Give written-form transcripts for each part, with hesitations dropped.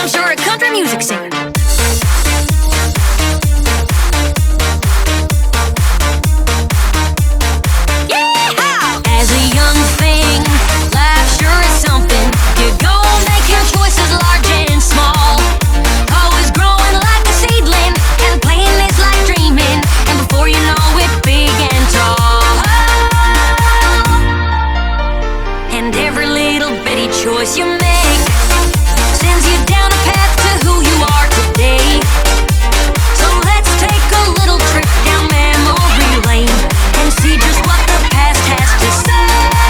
I'm sure a country music singer. Choice you make sends you down a path to who you are today. So let's take a little trip down memory lane and see just what the past has to say.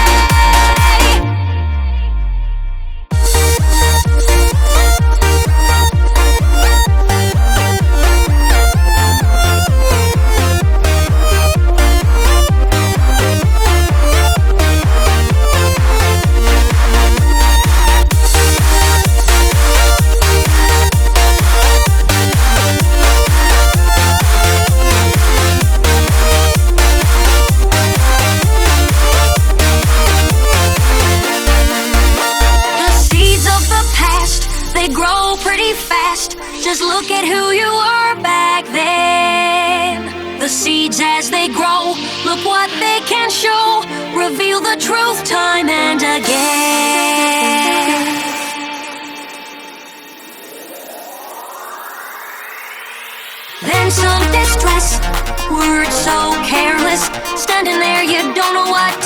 They grow pretty fast. Just look at who you were back then. The seeds as they grow, look what they can show. Reveal the truth time and again. Then some distress, words so careless. Standing there, you don't know what